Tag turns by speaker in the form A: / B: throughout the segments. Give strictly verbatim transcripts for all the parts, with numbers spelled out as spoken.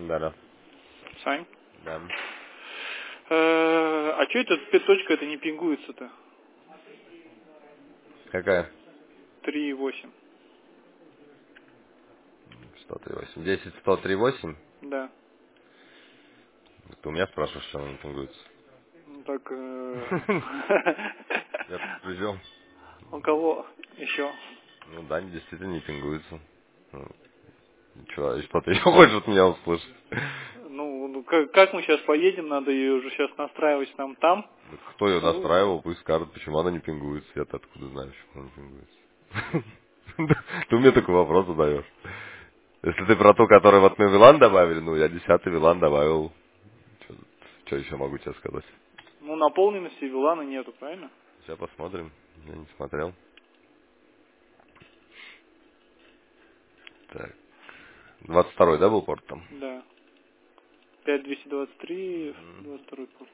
A: Да-да.
B: Сань?
A: Да.
B: Э, А что это пяточка это не пингуется-то?
A: Какая?
B: три восемь.
A: сто три восемь. десять сто три восемь?
B: Да.
A: Ты у меня спрашиваешь, что она не пингуется?
B: Ну так... э,
A: Я подгрузил.
B: У кого еще?
A: Ну да, они действительно не пингуются. Ну, ничего, и что ты еще хочешь от меня услышать?
B: Ну, ну как, как мы сейчас поедем, надо ее уже сейчас настраивать нам там.
A: Ну, кто ее
B: Ну,
A: настраивал, пусть скажет, почему она не пингуется. Я-то откуда знаю, почему она не пингуется. Ты мне такой вопрос задаешь. Если ты про ту, которую вот мы в Вилан добавили, ну, я десятый Вилан добавил. Что еще могу тебе сказать?
B: ну наполненности Вилана нету, правильно?
A: Сейчас посмотрим. Я не смотрел. Так. двадцать второй, да, был порт там?
B: Да. пять двести двадцать три,
A: Мгм.
B: двадцать второй порт.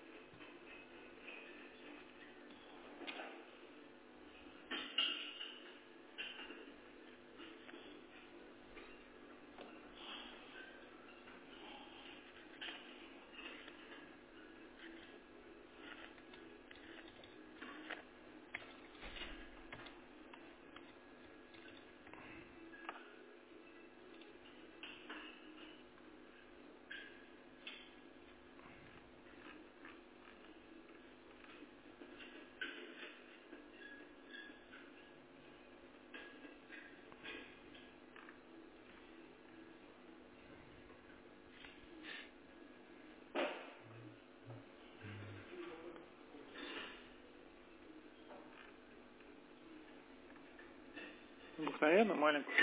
B: Обыкновенно маленькую.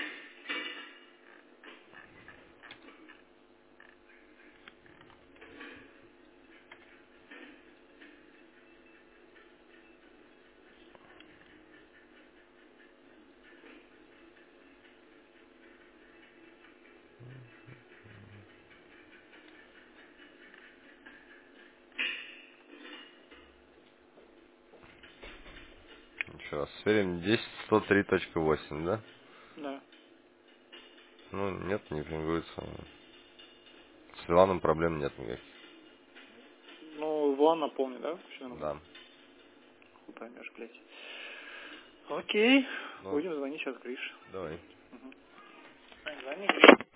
A: Еще раз. Сверим десять сто три точка восемь, да?
B: Да.
A: Ну, нет, не пингуется. С Виланом проблем нет никаких.
B: Ну, Вилан напомню, да? Что нам?
A: Да.
B: Хуй поймешь, блядь. Окей.
A: Ну,
B: Будем звонить сейчас Грише.
A: давай.
B: Угу. Звони, Гриша.